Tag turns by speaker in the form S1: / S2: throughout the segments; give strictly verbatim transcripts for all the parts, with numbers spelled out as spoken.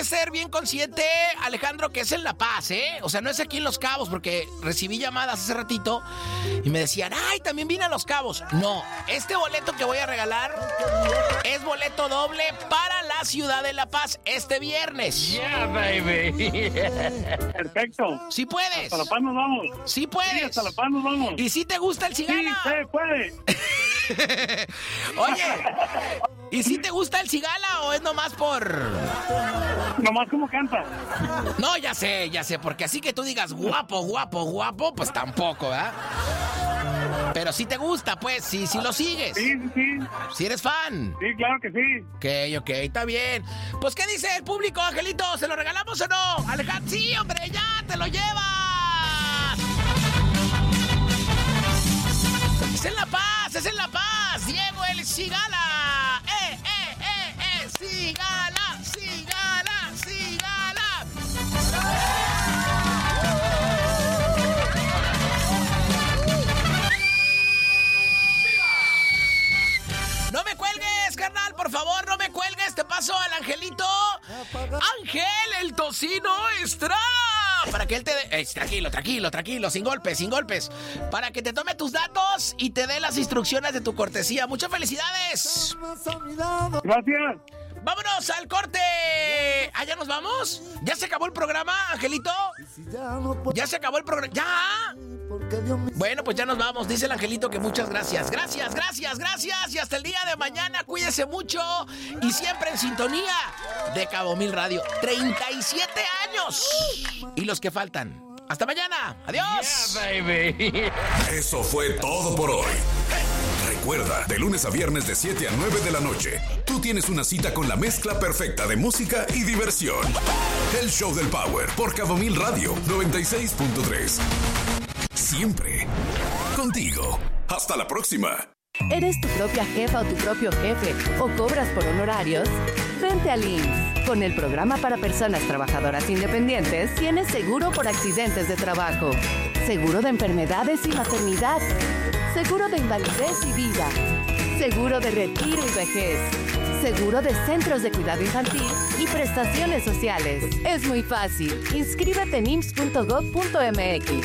S1: ser bien consciente, Alejandro, que es en La Paz, ¿eh? O sea, no es aquí en Los Cabos, porque recibí llamadas hace ratito y me decían, ay, también vine a Los Cabos. No, este boleto que voy a regalar es boleto doble para la ciudad de La Paz este viernes.
S2: Yeah, baby.
S3: Perfecto.
S1: Sí puedes.
S3: Hasta La Paz nos vamos.
S1: Sí puedes.
S3: Sí, hasta La Paz nos vamos.
S1: ¿Y si te gusta el Cigala?
S3: Sí, se puede.
S1: Oye, ¿y si te gusta el Cigala o es nomás por...?
S3: Nomás como canta.
S1: No, ya sé, ya sé, porque así que tú digas guapo, guapo, guapo, pues tampoco, ¿verdad? Pero si te gusta, pues, si, si lo sigues.
S3: Sí, sí, sí.
S1: Si eres fan.
S3: Sí, claro que sí.
S1: Ok, ok, está bien. Pues, ¿qué dice el público, Angelito? ¿Se lo regalamos o no? Alejandro, sí, hombre, ya te lo llevas. Es en La Paz, es en La Paz. Diego el Cigala. ¡Eh, eh, eh, eh! ¡Cigala, Cigala, Cigala! No me cuelgues, carnal, por favor, no me cuelgues. Te paso al Angelito. Ángel, el tocino Estrada. Para que él te dé... Eh, tranquilo, tranquilo, tranquilo, sin golpes, sin golpes. Para que te tome tus datos y te dé las instrucciones de tu cortesía. ¡Muchas felicidades!
S3: Gracias.
S1: ¡Vámonos al corte! ¿Ah, ya nos vamos? ¿Ya se acabó el programa, Angelito? ¿Ya se acabó el programa? ¿Ya? Bueno, pues ya nos vamos. Dice el Angelito que muchas gracias. Gracias, gracias, gracias. Y hasta el día de mañana. Cuídese mucho. Y siempre en sintonía de Cabo Mil Radio. treinta y siete años. Y los que faltan. Hasta mañana. Adiós.
S2: Yeah, baby.
S4: Eso fue todo por hoy. Recuerda, de lunes a viernes de siete a nueve de la noche, tú tienes una cita con la mezcla perfecta de música y diversión. El Show del Power por Cabo Mil Radio noventa y seis punto tres. Siempre contigo. Hasta la próxima.
S5: ¿Eres tu propia jefa o tu propio jefe o cobras por honorarios? Vente al I M S S. Con el programa para personas trabajadoras independientes tienes seguro por accidentes de trabajo, seguro de enfermedades y maternidad, seguro de invalidez y vida, seguro de retiro y vejez, seguro de centros de cuidado infantil y prestaciones sociales. Es muy fácil. Inscríbete en I M S S punto gov punto m x.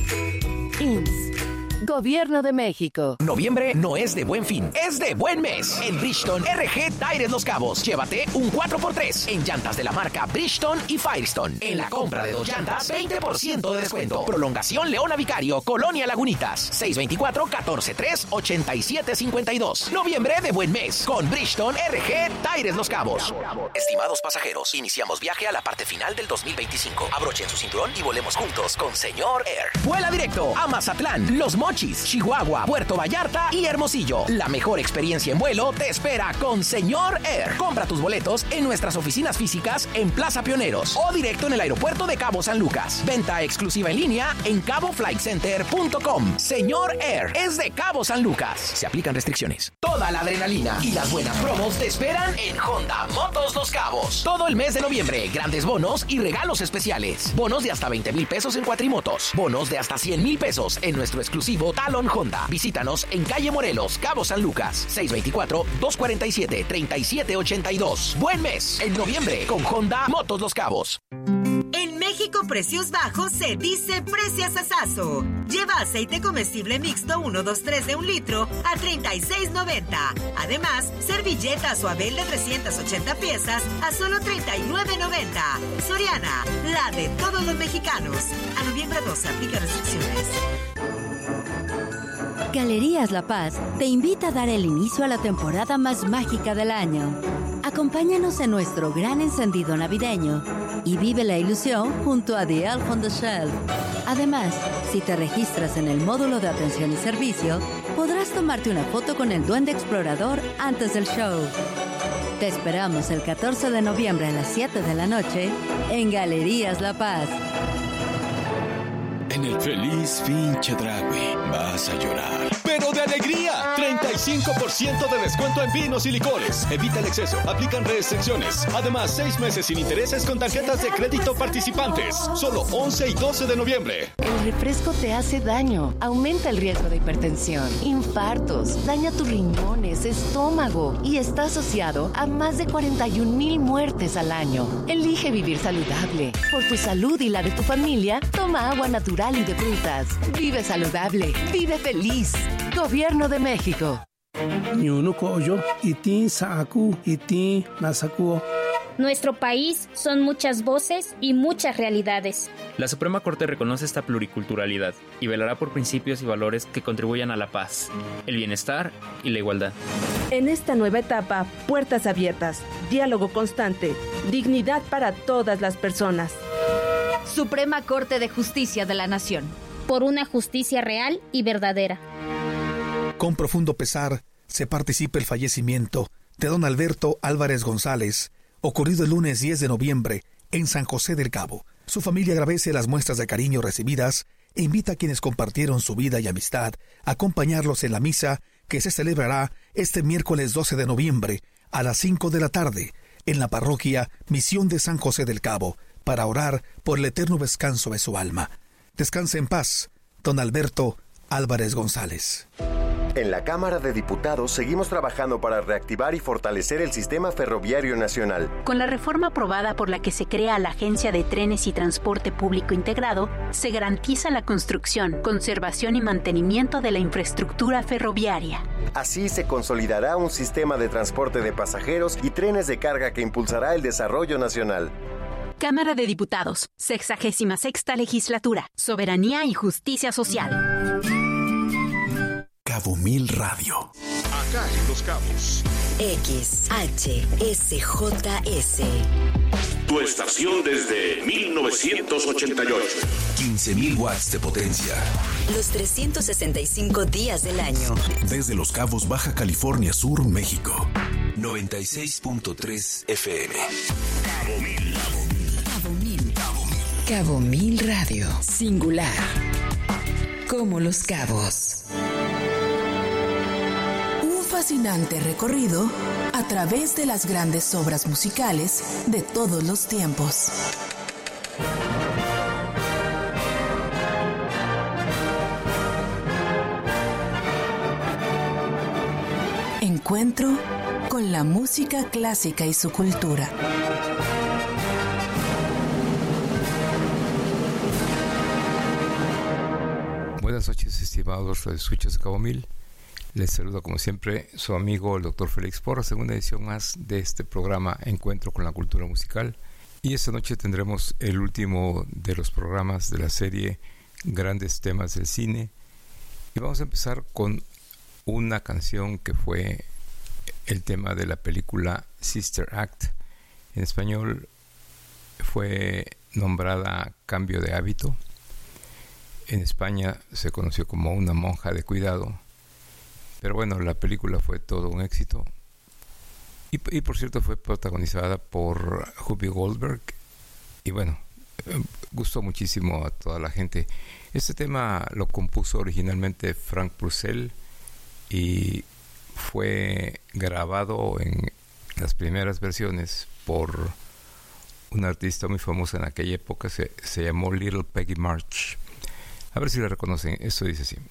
S5: I M S S. Gobierno de México.
S1: Noviembre no es de buen fin, es de buen mes. En Bridgestone R G Tires Los Cabos, llévate un cuatro por tres en llantas de la marca Bridgestone y Firestone. En la compra de dos llantas, veinte por ciento de descuento. Prolongación Leona Vicario, Colonia Lagunitas. seis veinticuatro, catorce tres, ochenta y siete cincuenta y dos. Noviembre de buen mes con Bridgestone R G Tires Los Cabos. Estimados pasajeros, iniciamos viaje a la parte final del dos mil veinticinco. Abrochen su cinturón y volemos juntos con Señor Air. Vuela directo a Mazatlán, Los Mochis, Chihuahua, Puerto Vallarta y Hermosillo. La mejor experiencia en vuelo te espera con Señor Air. Compra tus boletos en nuestras oficinas físicas en Plaza Pioneros o directo en el aeropuerto de Cabo San Lucas. Venta exclusiva en línea en cabo flight center punto com. Señor Air es de Cabo San Lucas. Se aplican restricciones. Toda la adrenalina y las buenas promos te esperan en Honda Motos Los Cabos. Todo el mes de noviembre, grandes bonos y regalos especiales. Bonos de hasta veinte mil pesos en cuatrimotos. Bonos de hasta cien mil pesos en nuestro exclusivo Talon Honda. Visítanos en calle Morelos, Cabo San Lucas, seis veinticuatro, dos cuarenta y siete, treinta y siete ochenta y dos. Buen mes en noviembre con Honda Motos Los Cabos.
S6: En México, precios bajos se dice preciasasazo. Lleva aceite comestible mixto uno, dos, tres de un litro a treinta y seis noventa. Además, servilletas o abel de trescientas ochenta piezas a solo treinta y nueve noventa. Soriana, la de todos los mexicanos. A noviembre doce, aplica restricciones.
S7: Galerías La Paz te invita a dar el inicio a la temporada más mágica del año. Acompáñanos en nuestro gran encendido navideño y vive la ilusión junto a The Elf on the Shelf. Además, si te registras en el módulo de atención y servicio, podrás tomarte una foto con el Duende Explorador antes del show. Te esperamos el catorce de noviembre a las siete de la noche en Galerías La Paz.
S8: En el feliz Finche Dragui vas a llorar, pero de alegría. treinta y cinco por ciento de descuento en vinos y licores. Evita el exceso. Aplican restricciones. Además, seis meses sin intereses con tarjetas de crédito participantes. Solo once y doce de noviembre.
S5: El refresco te hace daño. Aumenta el riesgo de hipertensión, infartos, daña tus riñones, estómago y está asociado a más de cuarenta y un mil muertes al año. Elige vivir saludable. Por tu salud y la de tu familia, toma agua natural y de frutas. Vive saludable. Vive feliz. Gobierno de México.
S9: Nuestro país son muchas voces y muchas realidades.
S10: La Suprema Corte reconoce esta pluriculturalidad y velará por principios y valores que contribuyan a la paz, el bienestar y la igualdad.
S11: En esta nueva etapa, puertas abiertas, diálogo constante, dignidad para todas las personas.
S12: Suprema Corte de Justicia de la Nación.
S9: Por una justicia real y verdadera.
S13: Con profundo pesar, se participa el fallecimiento de don Alberto Álvarez González, ocurrido el lunes diez de noviembre en San José del Cabo. Su familia agradece las muestras de cariño recibidas e invita a quienes compartieron su vida y amistad a acompañarlos en la misa que se celebrará este miércoles doce de noviembre a las cinco de la tarde en la parroquia Misión de San José del Cabo para orar por el eterno descanso de su alma. Descanse en paz, don Alberto Álvarez González.
S14: En la Cámara de Diputados seguimos trabajando para reactivar y fortalecer el sistema ferroviario nacional.
S15: Con la reforma aprobada por la que se crea la Agencia de Trenes y Transporte Público Integrado, se garantiza la construcción, conservación y mantenimiento de la infraestructura ferroviaria.
S14: Así se consolidará un sistema de transporte de pasajeros y trenes de carga que impulsará el desarrollo nacional.
S15: Cámara de Diputados, sexagésima sexta legislatura, Soberanía y Justicia Social.
S4: Cabo Mil Radio.
S16: Acá en Los Cabos.
S6: X H S J S.
S16: Tu estación desde mil novecientos ochenta y ocho.
S4: quince mil watts de potencia.
S6: Los trescientos sesenta y cinco días del año.
S4: Desde Los Cabos, Baja California Sur, México. noventa y seis punto tres F M.
S16: Cabo Mil.
S6: Cabo Mil. Cabo Mil Radio. Singular. Como Los Cabos.
S17: Fascinante recorrido a través de las grandes obras musicales de todos los tiempos. Encuentro con la música clásica y su cultura.
S18: Buenas noches, estimados radioescuchas de Cabo Mil. Les saluda como siempre su amigo el doctor Félix Porras, segunda edición más de este programa Encuentro con la Cultura Musical. Y esta noche tendremos el último de los programas de la serie Grandes Temas del Cine. Y vamos a empezar con una canción que fue el tema de la película Sister Act. En español fue nombrada Cambio de Hábito. En España se conoció como Una monja de cuidado. Pero bueno, la película fue todo un éxito. Y, y por cierto, fue protagonizada por Whoopi Goldberg. Y bueno, gustó muchísimo a toda la gente. Este tema lo compuso originalmente Frank Purcell y fue grabado en las primeras versiones por una artista muy famosa en aquella época. Se, se llamó Little Peggy March. A ver si la reconocen. Esto dice así.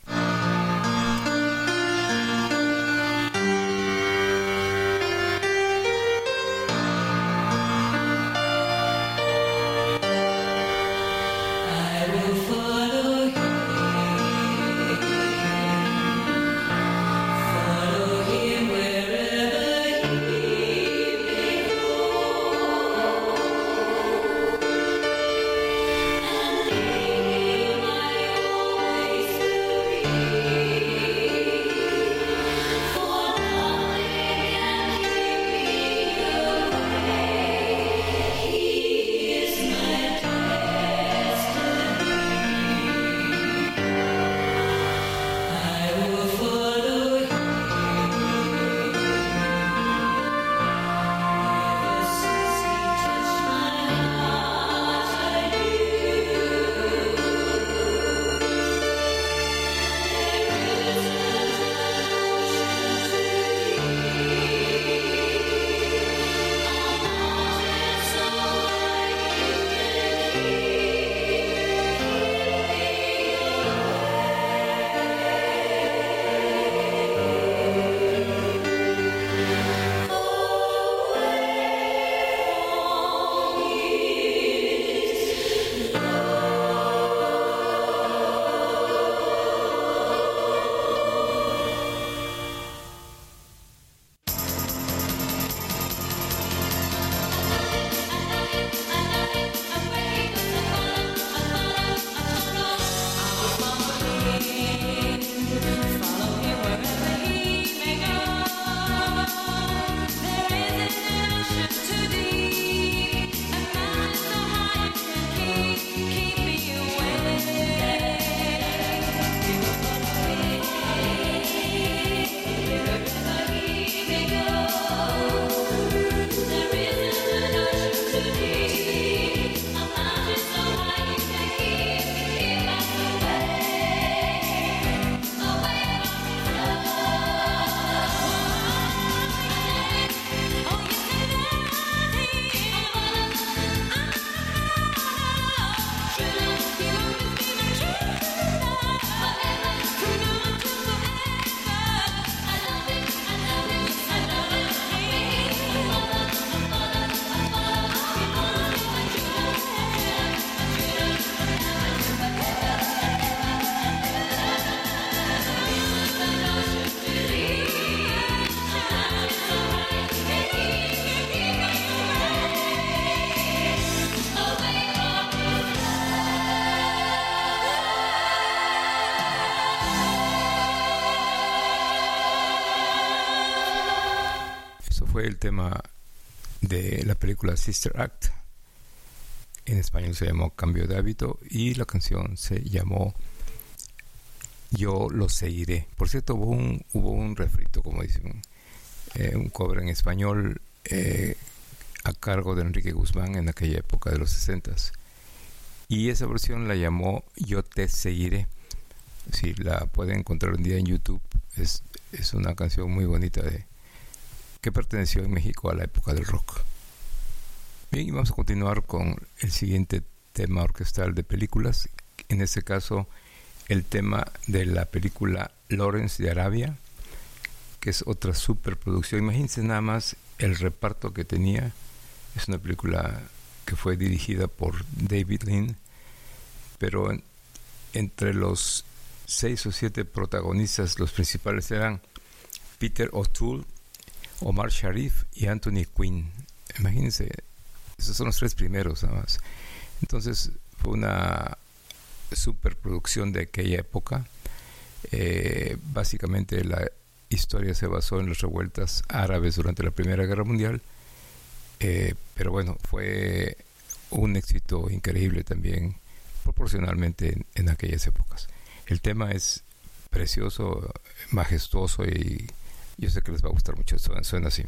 S18: fue el tema de la película Sister Act. En español se llamó Cambio de Hábito y la canción se llamó Yo lo seguiré. Por cierto, hubo un, hubo un refrito, como dicen, eh, un cover en español eh, a cargo de Enrique Guzmán en aquella época de los sesentas. Y esa versión la llamó Yo te seguiré. Si la pueden encontrar un día en YouTube, es, es una canción muy bonita de que perteneció en México a la época del rock. Bien, y vamos a continuar con el siguiente tema orquestal de películas. En este caso, el tema de la película Lawrence de Arabia, que es otra superproducción. Imagínense nada más el reparto que tenía. Es una película que fue dirigida por David Lean, pero en, entre los seis o siete protagonistas, los principales eran Peter O'Toole, Omar Sharif y Anthony Quinn. Imagínense, esos son los tres primeros nada más. Entonces fue una superproducción de aquella época. Eh, básicamente la historia se basó en las revueltas árabes durante la Primera Guerra Mundial, eh, pero bueno, fue un éxito increíble también proporcionalmente en, en aquellas épocas. El tema es precioso, majestuoso y yo sé que les va a gustar mucho. Suena, suena así.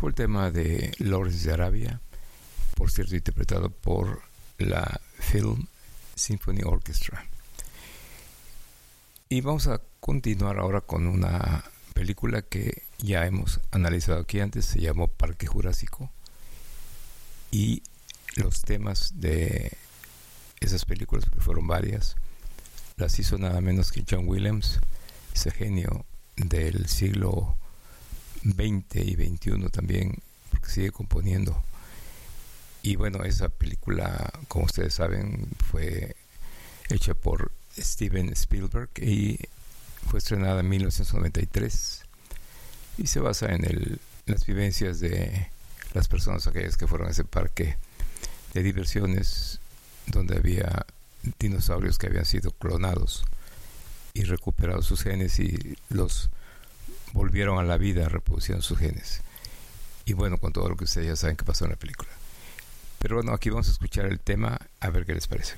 S18: fue el tema de Lawrence de Arabia, por cierto interpretado por la Film Symphony Orchestra. Y vamos a continuar ahora con una película que ya hemos analizado aquí antes, se llamó Parque Jurásico, y los temas de esas películas, que fueron varias, las hizo nada menos que John Williams, ese genio del siglo veinte y veintiuno también, porque sigue componiendo. Y bueno, esa película, como ustedes saben, fue hecha por Steven Spielberg y fue estrenada en mil novecientos noventa y tres y se basa en el, las vivencias de las personas aquellas que fueron a ese parque de diversiones donde había dinosaurios que habían sido clonados y recuperados sus genes y los volvieron a la vida, reproducieron sus genes. Y bueno, con todo lo que ustedes ya saben que pasó en la película. Pero bueno, aquí vamos a escuchar el tema, a ver qué les parece.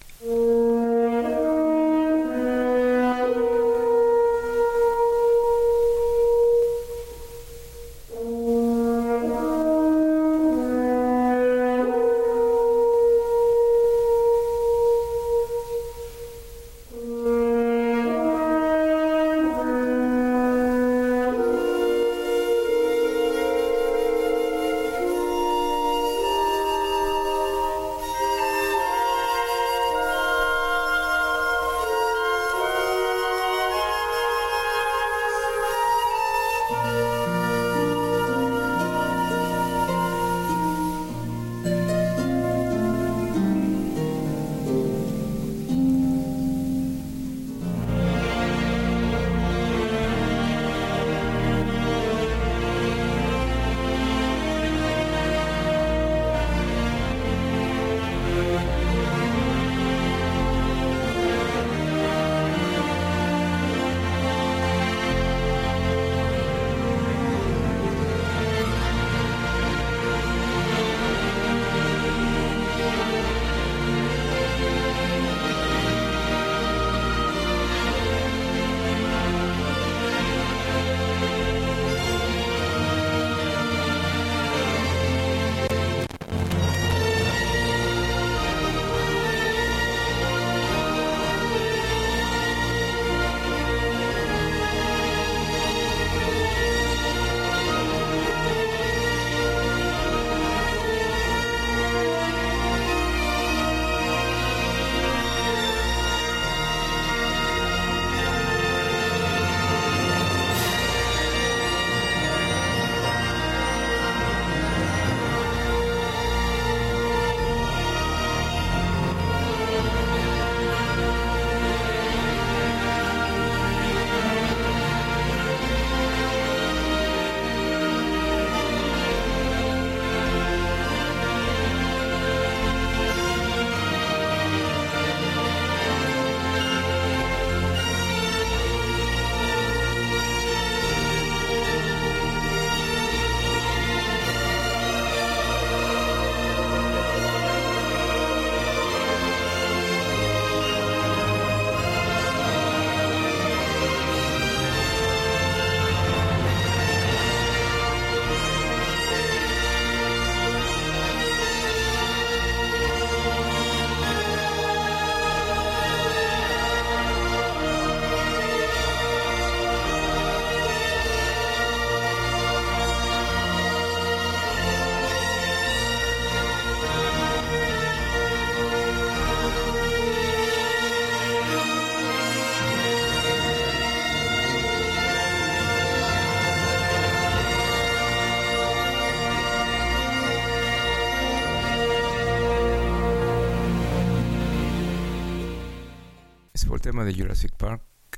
S18: Fue el tema de Jurassic Park,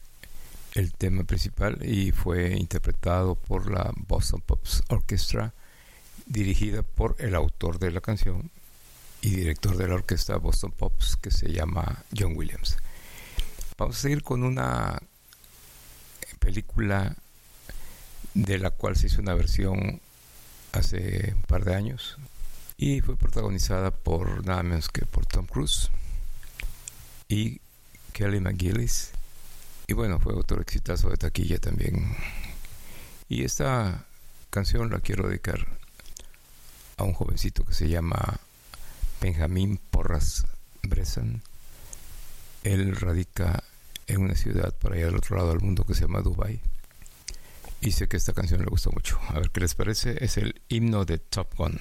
S18: el tema principal, y fue interpretado por la Boston Pops Orchestra, dirigida por el autor de la canción y director de la orquesta Boston Pops, que se llama John Williams. Vamos a seguir con una película de la cual se hizo una versión hace un par de años y fue protagonizada por nada menos que por Tom Cruise y Kelly McGillis, y bueno, fue otro exitazo de taquilla también. Y esta canción la quiero dedicar a un jovencito que se llama Benjamín Porras Bressan. Él radica en una ciudad por allá del otro lado del mundo que se llama Dubai. Y sé que esta canción le gusta mucho. A ver qué les parece. Es el himno de Top Gun.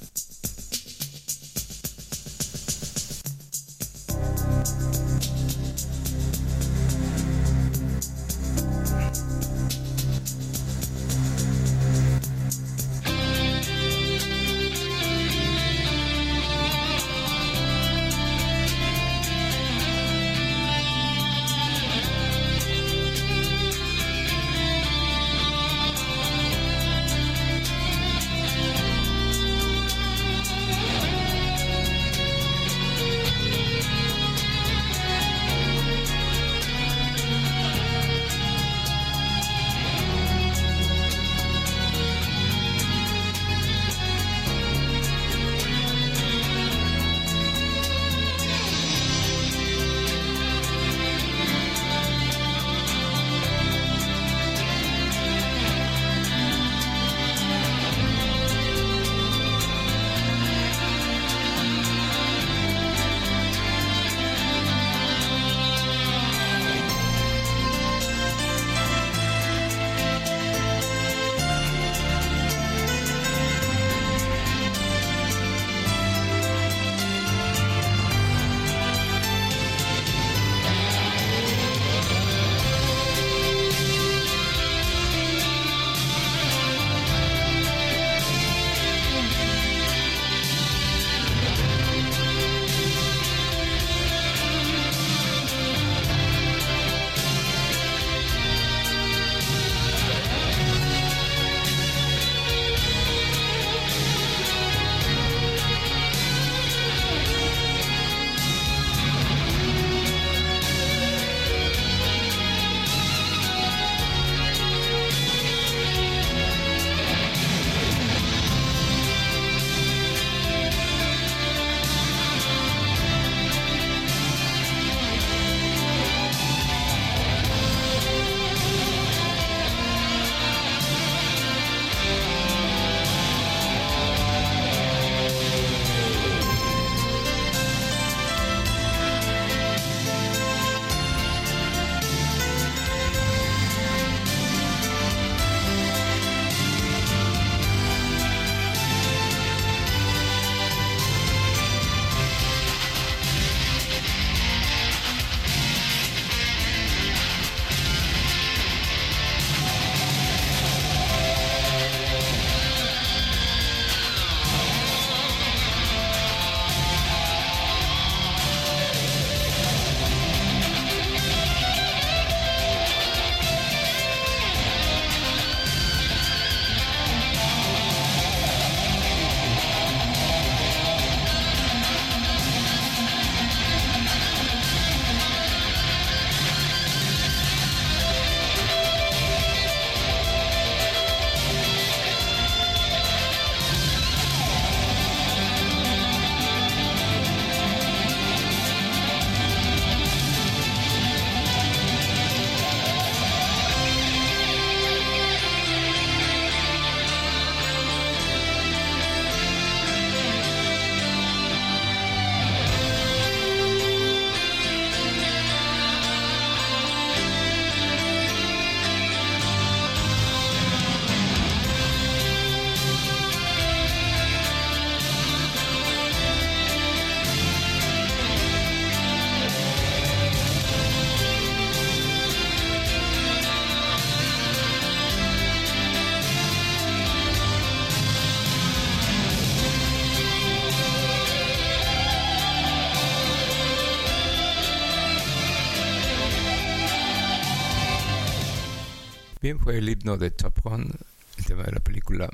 S18: Bien, fue el himno de Top Gun, el tema de la película,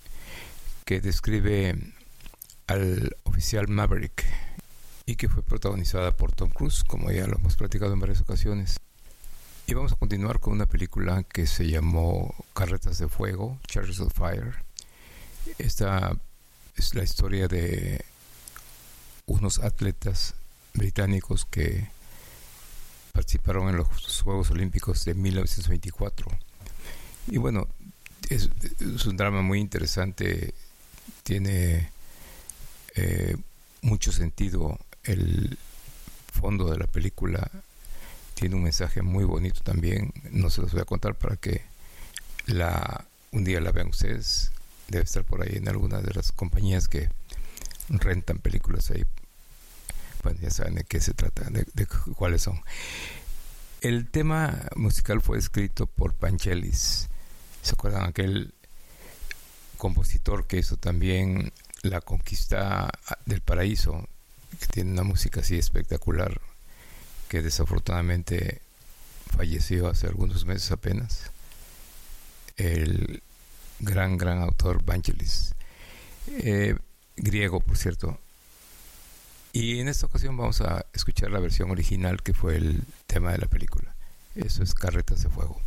S18: que describe al oficial Maverick y que fue protagonizada por Tom Cruise, como ya lo hemos platicado en varias ocasiones. Y vamos a continuar con una película que se llamó Carretas de Fuego, Chariots of Fire. Esta es la historia de unos atletas británicos que participaron en los Juegos Olímpicos de mil novecientos veinticuatro. Y bueno, es, es un drama muy interesante. tiene eh, mucho sentido. El fondo de la película tiene un mensaje muy bonito también. No se los voy a contar para que la un día la vean ustedes. Debe estar por ahí en alguna de las compañías que rentan películas ahí. Bueno, ya saben de qué se trata, de, de cuáles son. El tema musical fue escrito por Vangelis. ¿Se acuerdan? Aquel compositor que hizo también La Conquista del Paraíso, que tiene una música así espectacular, que desafortunadamente falleció hace algunos meses apenas. El gran, gran autor Vangelis, eh, griego, por cierto. Y en esta ocasión vamos a escuchar la versión original, que fue el tema de la película. Eso es Carretas de Fuego.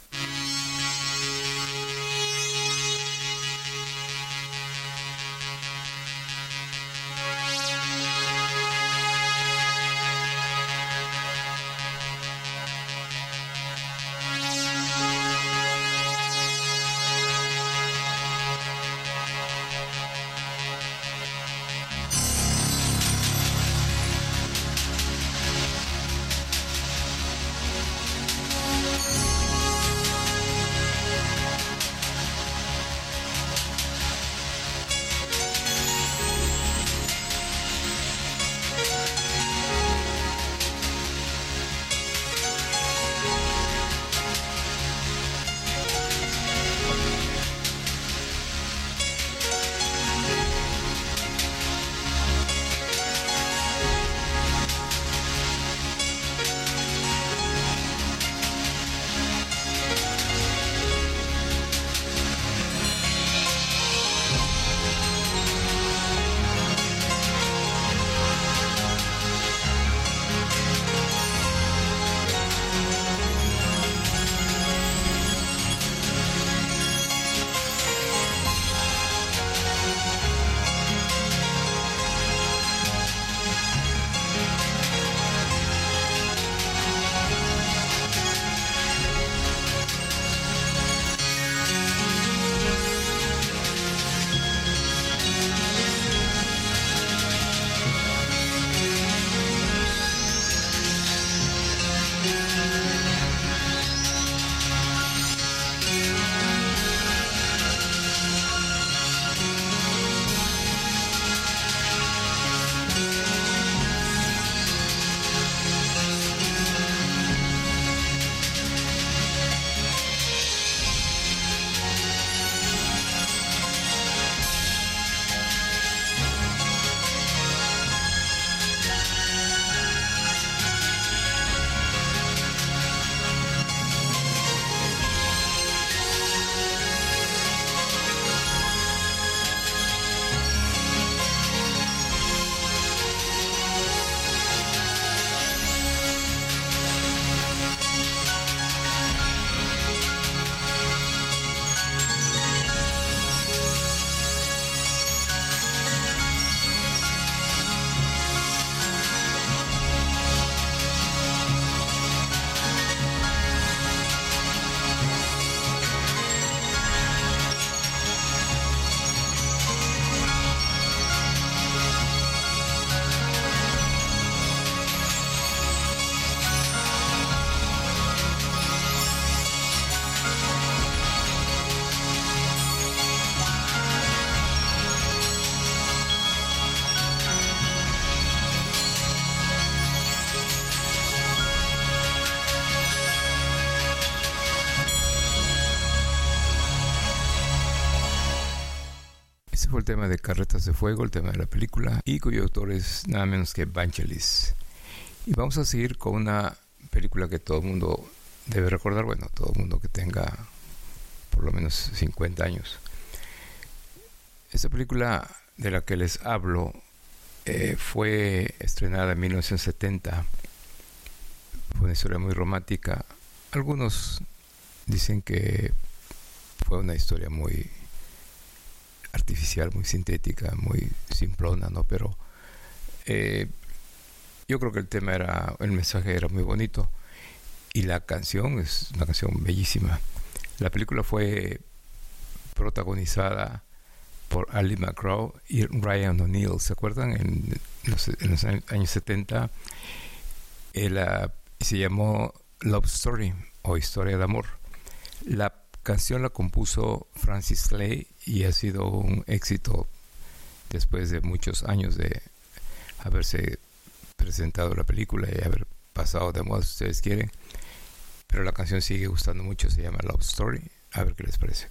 S18: Fue el tema de Carretas de Fuego, el tema de la película, y cuyo autor es nada menos que Vangelis. Y vamos a seguir con una película que todo el mundo debe recordar, bueno, todo el mundo que tenga por lo menos cincuenta años. Esta película de la que les hablo eh, fue estrenada en mil novecientos setenta. Fue una historia muy romántica. Algunos dicen que fue una historia muy artificial, muy sintética, muy simplona, ¿no? Pero eh, yo creo que el tema era, el mensaje era muy bonito y la canción es una canción bellísima. La película fue protagonizada por Ali McGraw y Ryan O'Neal. ¿Se acuerdan? En los, en los años setenta él, uh, se llamó Love Story o Historia de Amor. La canción la compuso Francis Slay y ha sido un éxito después de muchos años de haberse presentado la película y haber pasado de moda, si ustedes quieren, pero la canción sigue gustando mucho. Se llama Love Story. A ver qué les parece.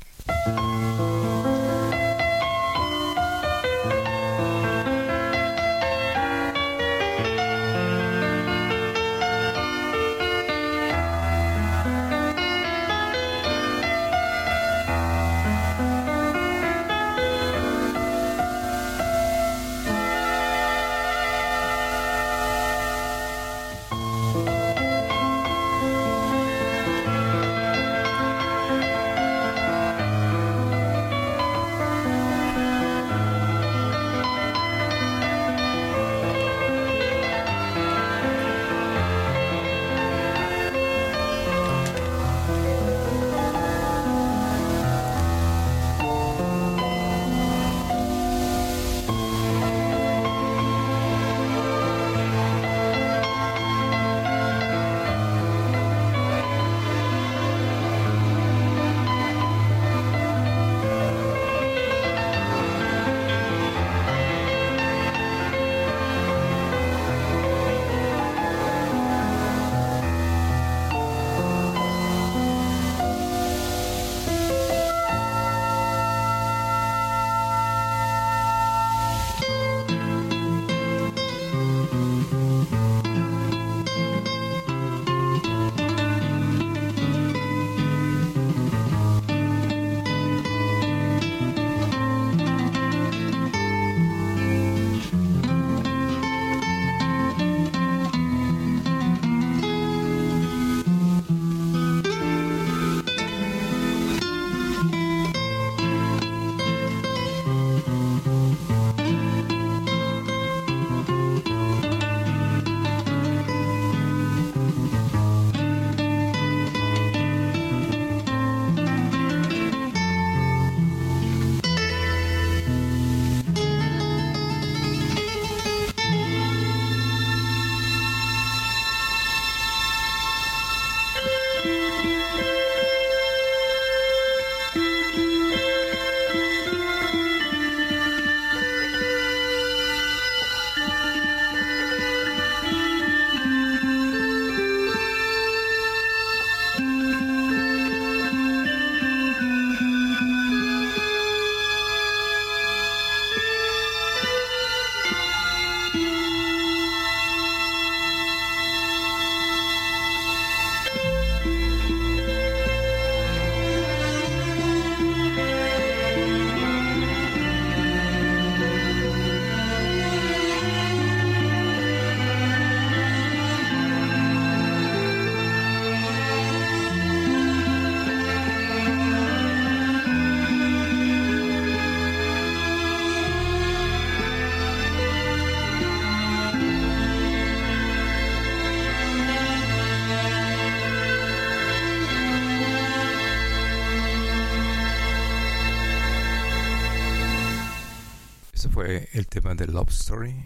S18: Fue el tema de Love Story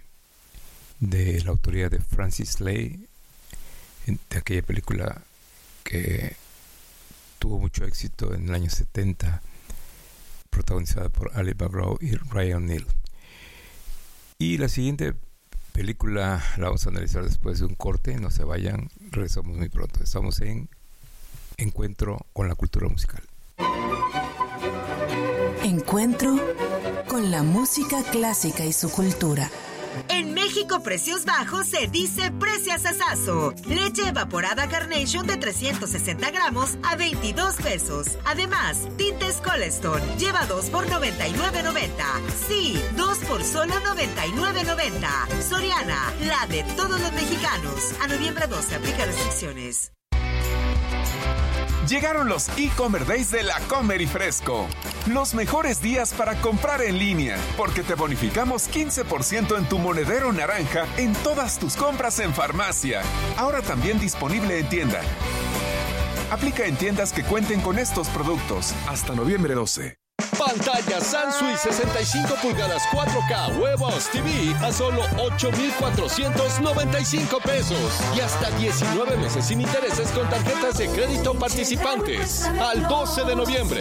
S18: de la autoría de Francis Slay, de aquella película que tuvo mucho éxito en el año setenta, protagonizada por Ali McGraw y Ryan O'Neal. Y la siguiente película la vamos a analizar después de un corte. No se vayan, regresamos muy pronto. Estamos en Encuentro con la Cultura Musical.
S17: Encuentro con la música clásica y su cultura.
S6: En México, Precios Bajos se dice precio a sasazo. Leche evaporada Carnation de trescientos sesenta gramos a veintidós pesos. Además, tintes Colestone lleva dos por noventa y nueve noventa. Sí, dos por solo noventa y nueve noventa. Soriana, la de todos los mexicanos. A noviembre doce, aplica restricciones.
S19: Llegaron los e-Commerce Days de La Comer y Fresco. Los mejores días para comprar en línea, porque te bonificamos quince por ciento en tu monedero naranja en todas tus compras en farmacia. Ahora también disponible en tienda. Aplica en tiendas que cuenten con estos productos hasta noviembre doce.
S8: Pantalla Sansui sesenta y cinco pulgadas cuatro K Huevos T V a solo ocho mil cuatrocientos noventa y cinco pesos y hasta diecinueve meses sin intereses con tarjetas de crédito participantes. Al doce de noviembre.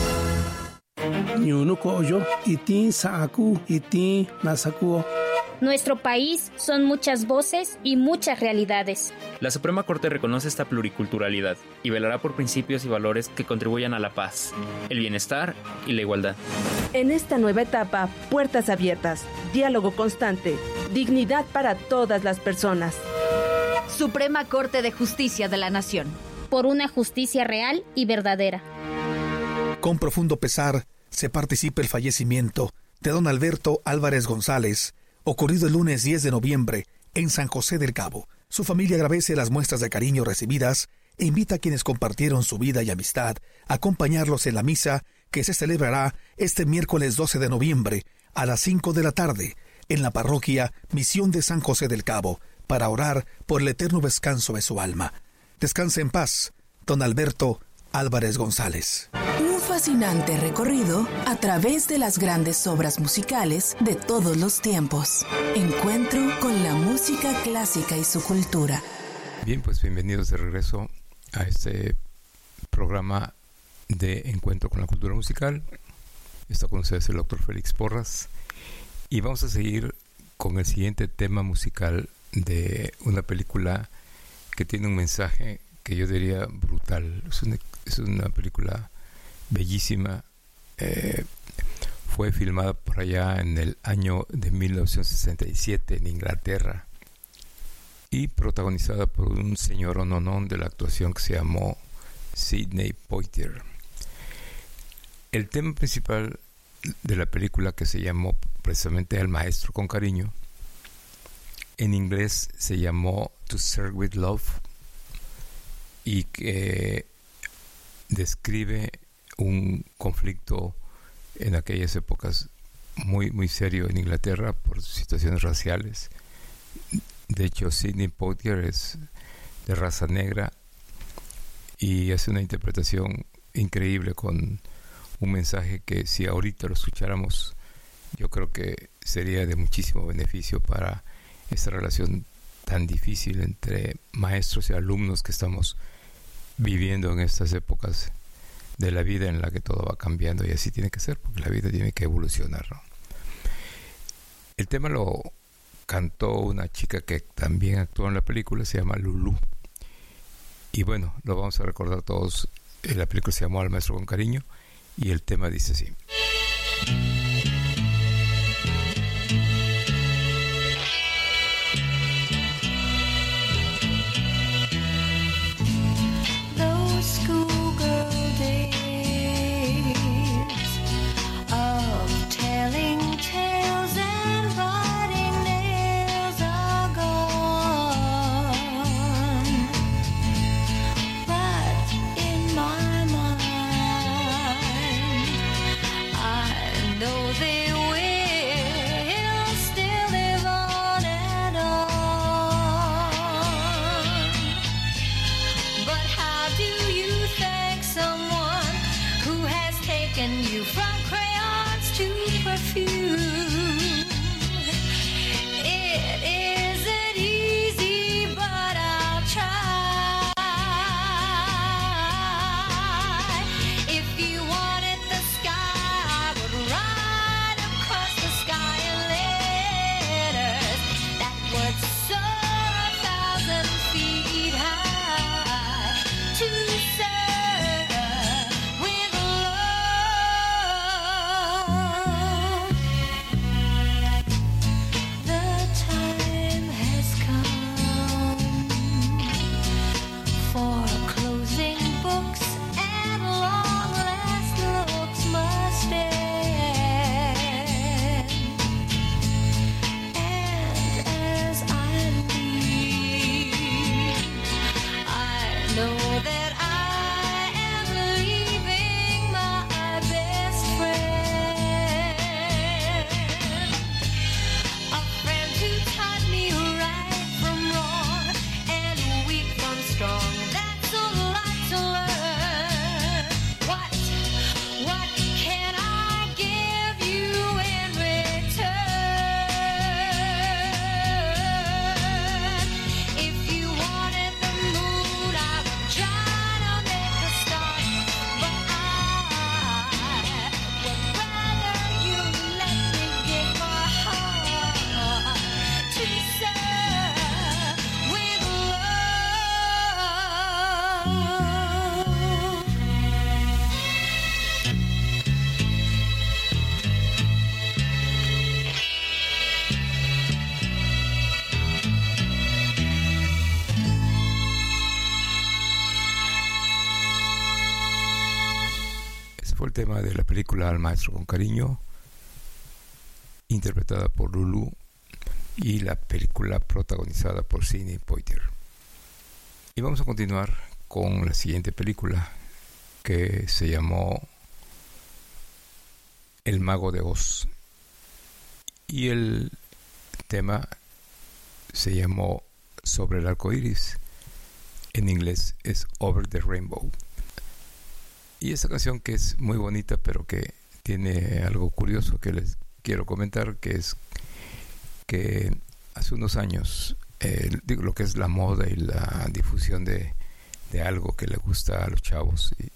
S9: Nuestro país son muchas voces y muchas realidades.
S10: La Suprema Corte reconoce esta pluriculturalidad y velará por principios y valores que contribuyan a la paz, el bienestar y la igualdad.
S11: En esta nueva etapa, puertas abiertas, diálogo constante, dignidad para todas las personas.
S12: Suprema Corte de Justicia de la Nación.
S9: Por una justicia real y verdadera.
S13: Con profundo pesar, se participa el fallecimiento de don Alberto Álvarez González, ocurrido el lunes diez de noviembre en San José del Cabo. Su familia agradece las muestras de cariño recibidas e invita a quienes compartieron su vida y amistad a acompañarlos en la misa que se celebrará este miércoles doce de noviembre a las cinco de la tarde en la parroquia Misión de San José del Cabo para orar por el eterno descanso de su alma. Descanse en paz, don Alberto Álvarez González.
S17: Un fascinante recorrido a través de las grandes obras musicales de todos los tiempos. Encuentro con la música clásica y su cultura.
S18: Bien, pues bienvenidos de regreso a este programa de Encuentro con la Cultura Musical. Está con ustedes el doctor Félix Porras y vamos a seguir con el siguiente tema musical de una película que tiene un mensaje que yo diría brutal. Es una, es una película bellísima. Eh, fue filmada por allá en el año de mil novecientos sesenta y siete en Inglaterra y protagonizada por un señor ononón de la actuación que se llamó Sidney Poitier. El tema principal de la película, que se llamó precisamente El Maestro con Cariño, en inglés se llamó To Serve with Love, y que describe un conflicto en aquellas épocas muy muy serio en Inglaterra por situaciones raciales. De hecho, Sidney Poitier es de raza negra y hace una interpretación increíble con un mensaje que, si ahorita lo escucháramos, yo creo que sería de muchísimo beneficio para esta relación tan difícil entre maestros y alumnos que estamos viviendo en estas épocas de la vida en la que todo va cambiando, y así tiene que ser, porque la vida tiene que evolucionar, ¿no? El tema lo cantó una chica que también actuó en la película, se llama Lulú, y bueno, lo vamos a recordar todos. La película se llamó El Maestro con Cariño y el tema dice así. tema de la película Al Maestro con Cariño, interpretada por Lulu, y la película protagonizada por Sidney Poitier. Y vamos a continuar con la siguiente película, que se llamó El Mago de Oz, y el tema se llamó Sobre el Arco Iris. En inglés es Over the Rainbow. Y esta canción, que es muy bonita, pero que tiene algo curioso que les quiero comentar, que es que hace unos años, eh, digo, lo que es la moda y la difusión de, de algo que le gusta a los chavos y,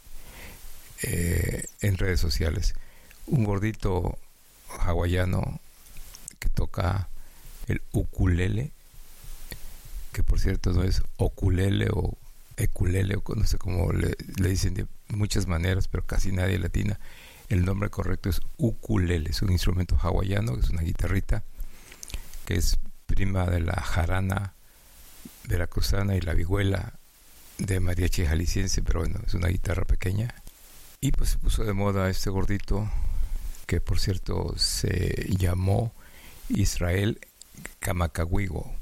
S18: eh, en redes sociales, un gordito hawaiano que toca el ukulele, que por cierto no es oculele o eculele, o no sé cómo le, le dicen de muchas maneras, pero casi nadie latina. El nombre correcto es ukulele, es un instrumento hawaiano, que es una guitarrita, que es prima de la jarana veracruzana y la vihuela de mariachi jalisciense, pero bueno, es una guitarra pequeña. Y pues se puso de moda este gordito, que por cierto se llamó Israel Kamakawigo.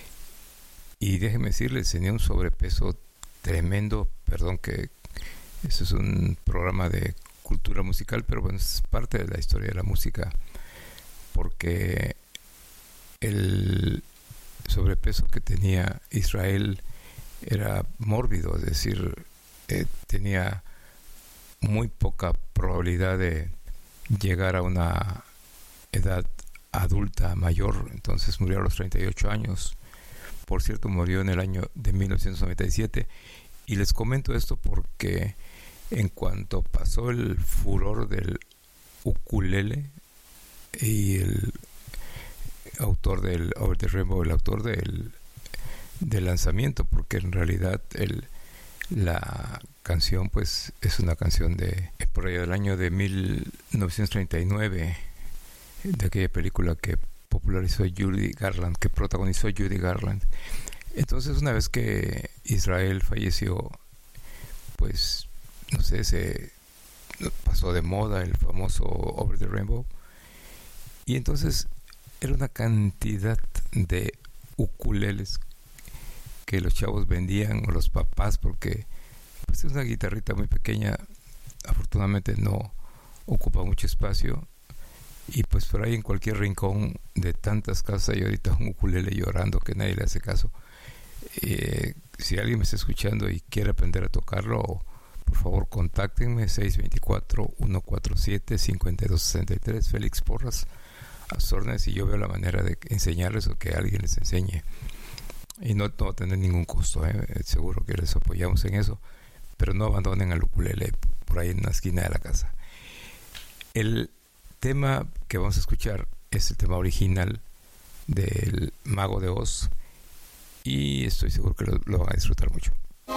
S18: Y déjenme decirles, tenía un sobrepeso tremendo. Perdón que esto es un programa de cultura musical, pero bueno, es parte de la historia de la música, porque el sobrepeso que tenía Israel era mórbido, es decir, eh, tenía muy poca probabilidad de llegar a una edad adulta mayor. Entonces murió a los treinta y ocho años. Por cierto, murió en el año de mil novecientos noventa y siete. Y les comento esto porque en cuanto pasó el furor del ukulele, y el autor del Over the Rainbow, el autor del, del lanzamiento, porque en realidad el, la canción pues es una canción de por allá del año de mil novecientos treinta y nueve, de aquella película que popularizó Judy Garland, que protagonizó Judy Garland. Entonces, una vez que Israel falleció, pues no sé, se pasó de moda el famoso Over the Rainbow, y entonces era una cantidad de ukuleles que los chavos vendían, o los papás, porque pues es una guitarrita muy pequeña, afortunadamente no ocupa mucho espacio, y pues por ahí en cualquier rincón de tantas casas hay ahorita un ukulele llorando que nadie le hace caso. Eh, si alguien me está escuchando y quiere aprender a tocarlo, por favor contáctenme, seis dos cuatro, uno cuatro siete, cinco dos seis tres, Félix Porras a sus órdenes, y yo veo la manera de enseñarles o que alguien les enseñe, y no, no va a tener ningún costo, ¿eh? Seguro que les apoyamos en eso, pero no abandonen al ukulele por ahí en la esquina de la casa. El tema que vamos a escuchar es el tema original del Mago de Oz, y estoy seguro que lo, lo van a disfrutar mucho.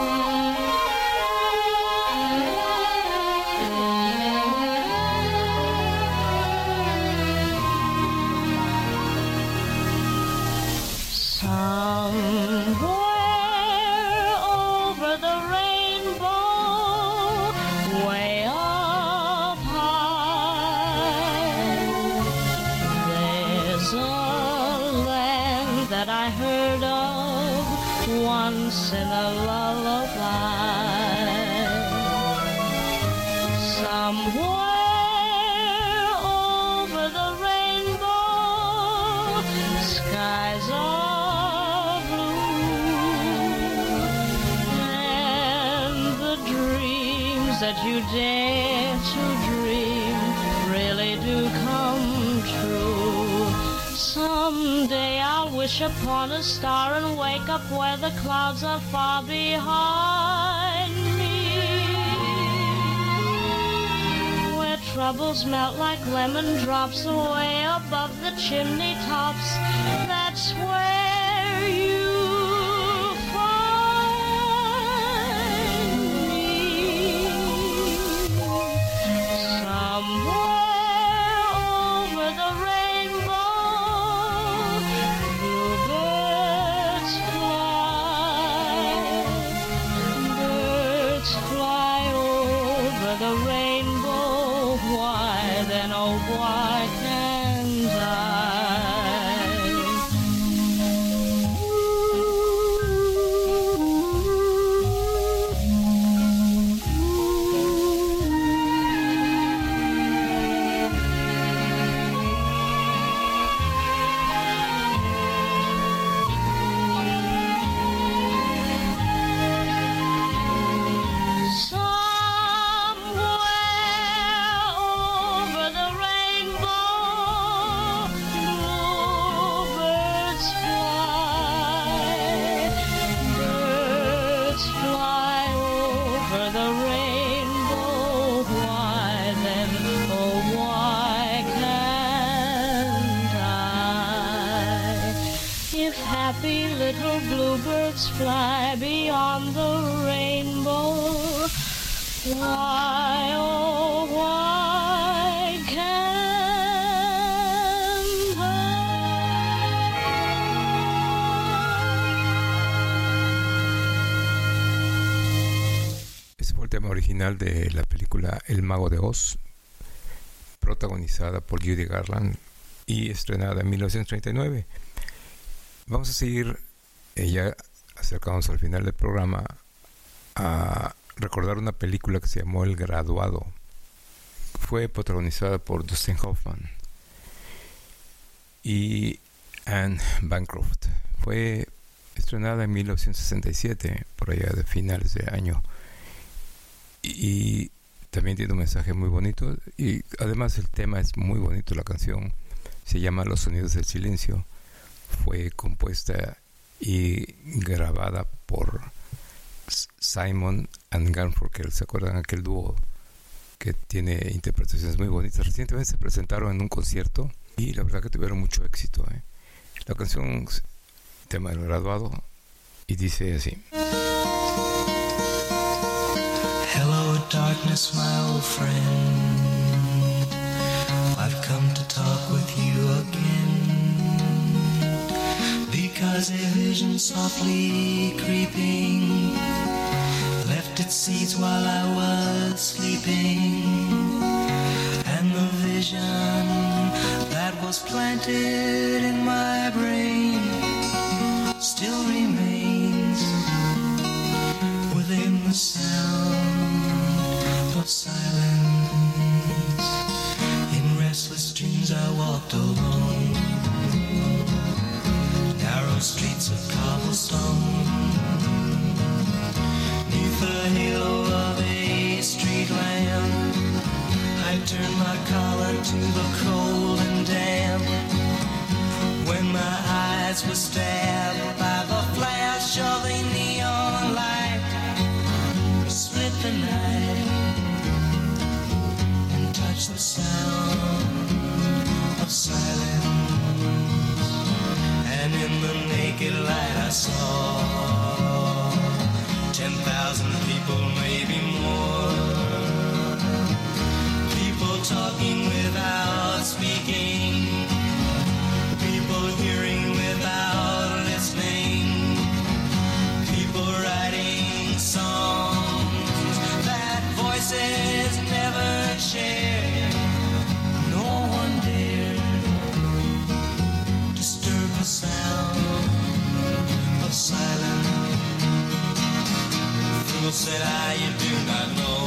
S20: In a lullaby, somewhere over the rainbow, skies are blue, and the dreams that you dare to dream really do come true. Someday I'll wish upon a star and wake up where the clouds are far behind me, where troubles melt like lemon drops away above the chimney tops. That's where you'll find me. Somewhere over the rainbow, bluebirds fly, birds fly over the rainbow happy little bluebirds fly beyond the rainbow. Why, oh, why can't I?
S18: Ese fue el tema original de la película El Mago de Oz, protagonizada por Judy Garland y estrenada en mil novecientos treinta y nueve. Vamos a seguir, eh, ya acercándonos al final del programa, a recordar una película que se llamó El Graduado. Fue protagonizada por Dustin Hoffman y Anne Bancroft. Fue estrenada en mil novecientos sesenta y siete, por allá de finales de año, y también tiene un mensaje muy bonito, y además el tema es muy bonito. La canción se llama Los Sonidos del Silencio. Fue compuesta y grabada por Simon and Garfunkel. ¿Se acuerdan aquel dúo que tiene interpretaciones muy bonitas? Recientemente se presentaron en un concierto y la verdad que tuvieron mucho éxito, ¿eh? La canción, tema del graduado, y dice así:
S21: Hello darkness, my old friend, I've come to talk with you again, because a vision softly creeping left its seeds while I was sleeping, and the vision that was planted in my brain still remains within the sound of silence. In restless dreams I walked alone, narrow streets of cobblestone, neath the halo of a street lamp. I turned my collar to the cold and damp, when my eyes were stabbed by the flash of a neon light. Split the night and touch the sound of silence, and in the naked light I saw ten thousand people, maybe more, people talking without speaking, people hearing without listening, people writing songs that voices never share. No one dared disturb the sound of silence. Fool, said I, you do not know,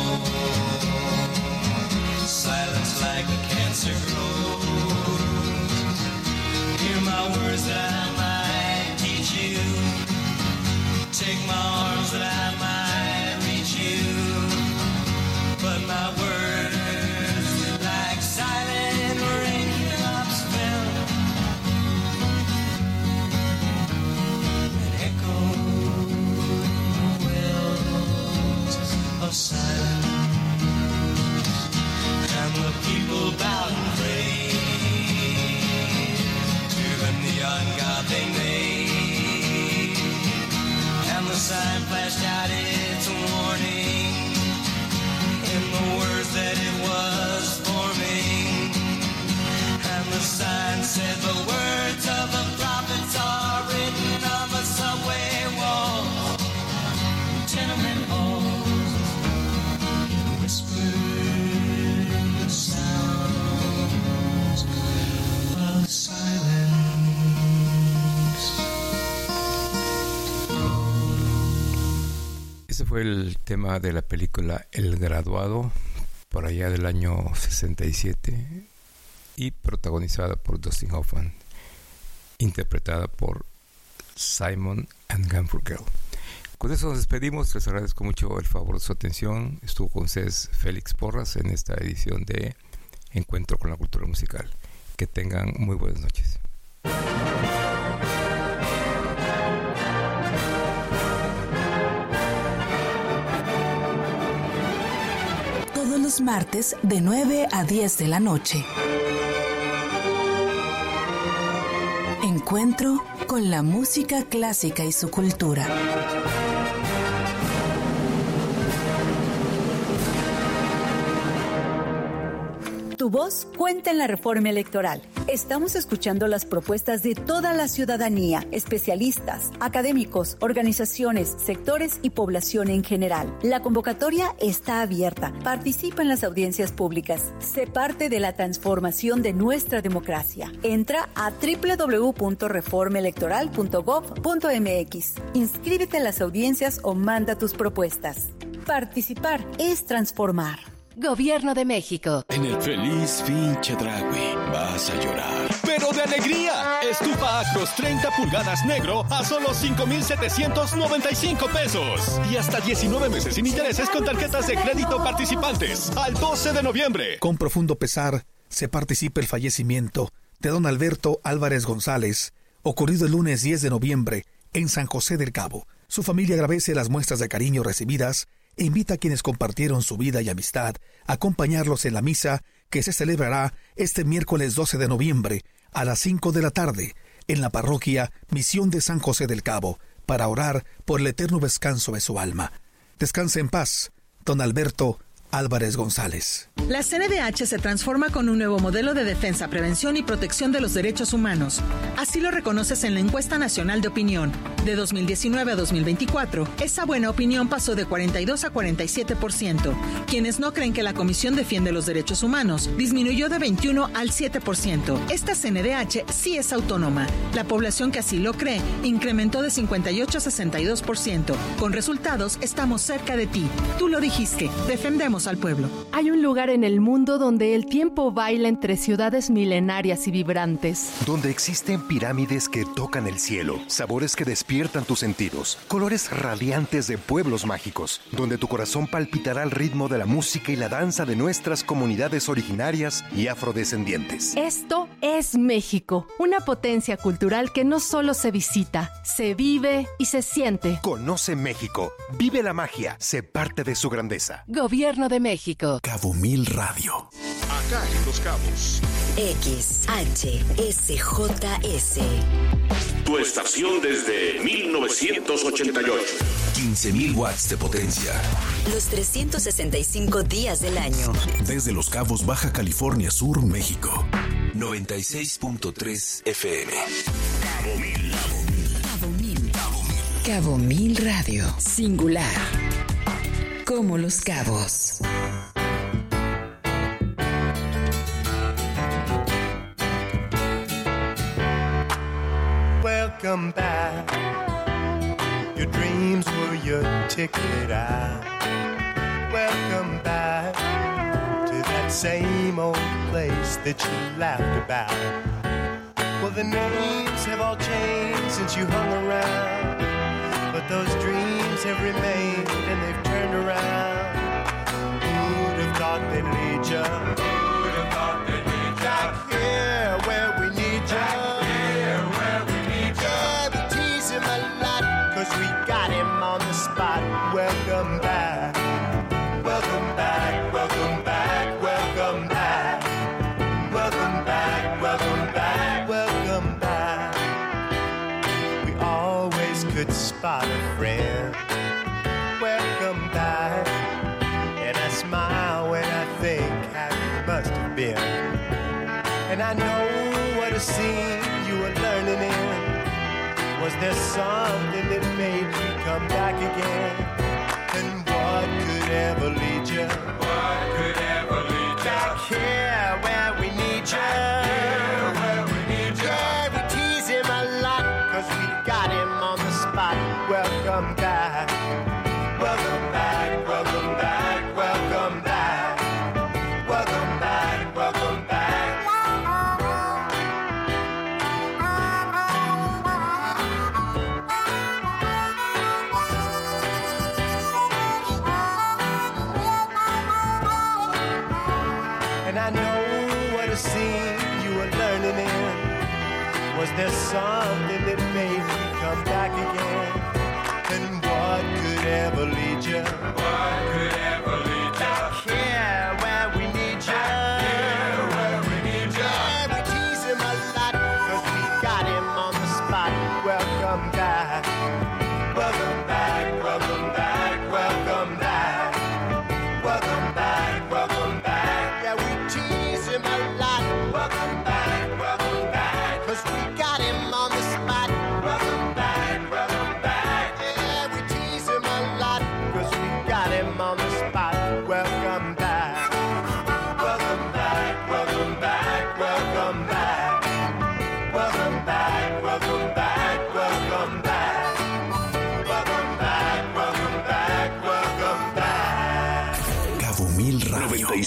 S21: silence like a cancer grows. Hear my words that I might teach you, take my arms that I might reach you, but my words like silent raindrops fell and echoed the wells of silence, and the people bowed and prayed to the neon god they made, and the sign flashed out its warning in the words that it was forming, and the sign said the words of the prophets are written on the subway walls, tenement halls, whispered sounds of silence.
S18: Ese fue el tema de la película El Graduado, por allá del año sesenta y siete, y protagonizada por Dustin Hoffman, interpretada por Simon and Garfunkel. Con eso nos despedimos. Les agradezco mucho el favor de su atención. Estuvo con ustedes Félix Porras en esta edición de Encuentro con la Cultura Musical. Que tengan muy buenas noches.
S17: Todos los martes de nueve a diez de la noche. Encuentro con la música clásica y su cultura.
S3: Tu voz cuenta en la reforma electoral. Estamos escuchando las propuestas de toda la ciudadanía, especialistas, académicos, organizaciones, sectores y población en general. La convocatoria está abierta. Participa en las audiencias públicas. Sé parte de la transformación de nuestra democracia. Entra a doble u doble u doble u punto reforma electoral punto gob punto eme equis. Inscríbete a las audiencias o manda tus propuestas. Participar es transformar.
S5: Gobierno de México.
S8: En el feliz fin Chedraui vas a llorar, pero de alegría. Estufa Acros treinta pulgadas negro a solo cinco mil setecientos noventa y cinco pesos. Y hasta diecinueve meses sin intereses con tarjetas de crédito participantes. Al doce de noviembre.
S13: Con profundo pesar se participa el fallecimiento de don Alberto Álvarez González, ocurrido el lunes diez de noviembre en San José del Cabo. Su familia agradece las muestras de cariño recibidas e invita a quienes compartieron su vida y amistad a acompañarlos en la misa que se celebrará este miércoles doce de noviembre a las cinco de la tarde en la parroquia Misión de San José del Cabo para orar por el eterno descanso de su alma. Descanse en paz, don Alberto Álvarez González.
S22: La C N D H se transforma con un nuevo modelo de defensa, prevención y protección de los derechos humanos. Así lo reconoces en la encuesta nacional de opinión. De dos mil diecinueve a dos mil veinticuatro, esa buena opinión pasó de cuarenta y dos a cuarenta y siete por ciento. Quienes no creen que la Comisión defiende los derechos humanos disminuyó de veintiuno al siete por ciento. Esta C N D H sí es autónoma. La población que así lo cree incrementó de cincuenta y ocho a sesenta y dos por ciento. Con resultados, estamos cerca de ti. Tú lo dijiste. Defendemos al pueblo.
S11: Hay un lugar en el mundo donde el tiempo baila entre ciudades milenarias y vibrantes.
S23: Donde existen pirámides que tocan el cielo, sabores que despiertan tus sentidos, colores radiantes de pueblos mágicos, donde tu corazón palpitará al ritmo de la música y la danza de nuestras comunidades originarias y afrodescendientes.
S11: Esto es México, una potencia cultural que no solo se visita, se vive y se siente.
S23: Conoce México, vive la magia, sé parte de su grandeza.
S5: Gobierno de México.
S4: Cabo Mil Radio.
S16: Acá en Los Cabos.
S6: X H S J S.
S16: Tu estación desde mil novecientos ochenta y ocho.
S4: quince mil watts de potencia.
S6: Los trescientos sesenta y cinco días del año.
S4: Desde Los Cabos, Baja California Sur, México. noventa y seis punto tres F M.
S16: Cabo Mil.
S6: Cabo Mil. Cabo Mil Radio. Singular. Como Los Cabos.
S24: Welcome back. Your dreams were your ticket out. Welcome back to that same old place that you laughed about. Well, the names have all changed since you hung around, but those dreams have remained and they've turned around. Who'd have thought they'd lead you? Who'd have thought they'd lead you? Back here where we need you. Back here where we need you. Yeah, we tease him a lot, cause we got him on the spot. Welcome back. Welcome back, welcome back, welcome back. Welcome back, welcome back, welcome back. We always could spot a friend. Welcome back. And I smile when I think how you must have been. And I know what a scene you were learning in. Was there something that made you come back again? And what could ever lead you? What could ever lead you? Back here where we need you. Back here where we need you. Yeah, we tease him a lot, cause we got him on the spot. Welcome back. Welcome back, welcome back, welcome back. Welcome back, welcome back. And I know what a scene you were learning in. Was there something that made you come back again? And what could ever lead you? What could ever lead you? Back here where we need you. Back here where we need you. Yeah, we tease him a lot, cause we got him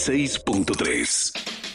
S16: seis punto tres.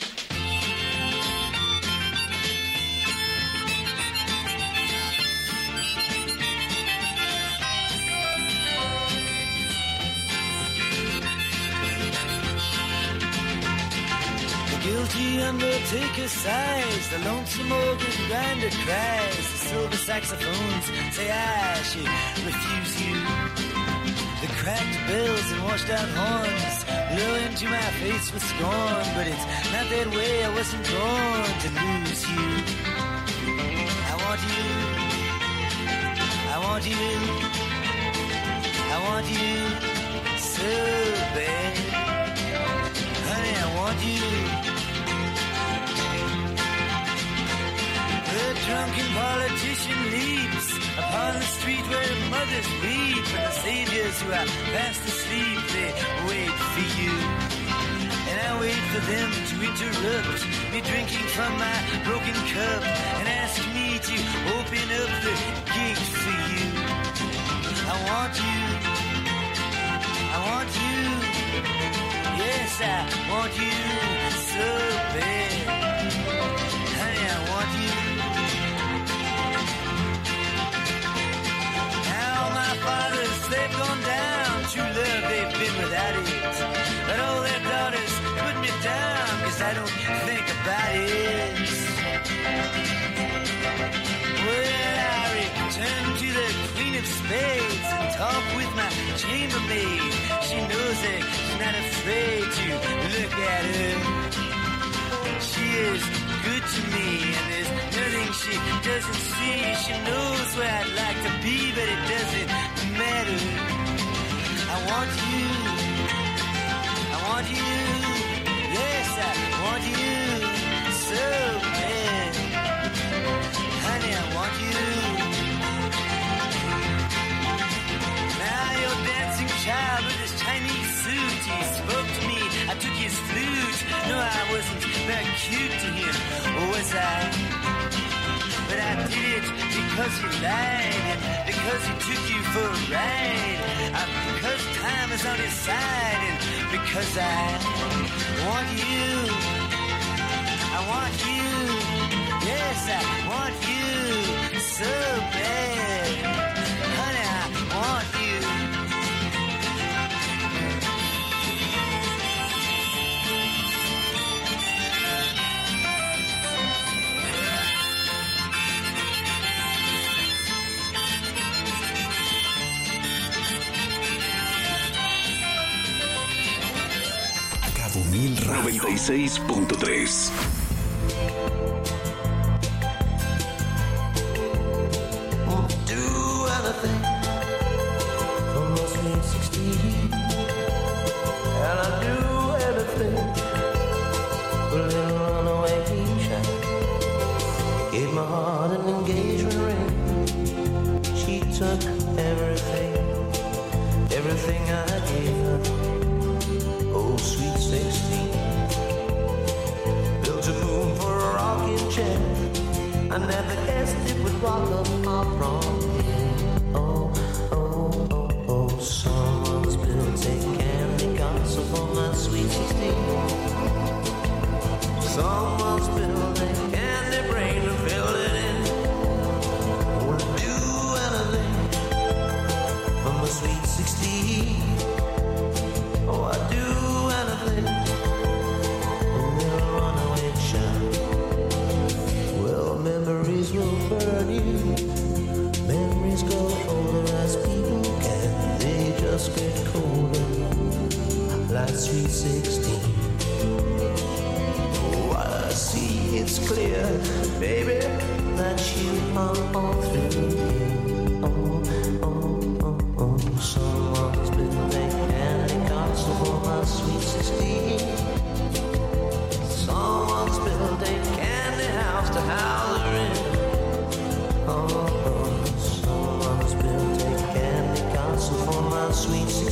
S21: Guilty undertaker sighs, the lonesome organ grinder cries, the silver saxophones say I should refuse you. The cracked bells and washed out horns blow into my face with scorn, but it's not that way, I wasn't born to lose you. I want you, I want you, I want you so bad. Honey, I want you. The drunken politician leaps upon the street where mothers weep, and the saviors who are fast asleep, they wait for you. And I wait for them to interrupt me drinking from my broken cup and ask me to open up the gate for you. I want you, I want you, yes I want you so bad. Honey, I want you. Fathers, they've gone down, true love, they've been without it. But all their daughters put me down, cause I don't think about it. Well, I return to the Queen of Spades and talk with my chambermaid. She knows it, she's not afraid to look at her. She is good to me, and there's nothing she doesn't see. She knows where I'd like to be, but it doesn't matter. I want you, I want you, yes, I want you so bad. Honey, I want you. Now you're dancing child with this Chinese suit. He spoke to me, I took his flute. No, I wasn't very cute to him, or was I? But I did it because he lied, and because he took you for a ride, uh, because time is on his side, and because I want you, I want you, yes I want you so bad, honey I want you.
S16: noventa y seis punto tres.
S21: Gave my heart an engagement ring. She took everything, everything I gave her. Oh, sweet sixteen. Built a moon for a rocking chair. I never guessed it would rock up our prom here. Oh, oh, oh, oh. Someone's built a candy castle for my sweet sixteen. Someone's built a candy brain to fill it in. Would do anything for my sweet sixteen. Oh, I'd do anything. A little runaway child. Well, memories will burn you. Memories grow older as people can. They just get colder, like sweet sixteen. See, it's clear, baby, that you are all through here. Oh, oh, oh, oh. Someone's been making candy castle for my sweet sixteen. Someone's built a candy house to house her in. Oh, oh. Someone's built a candy castle for my sweet sixteen.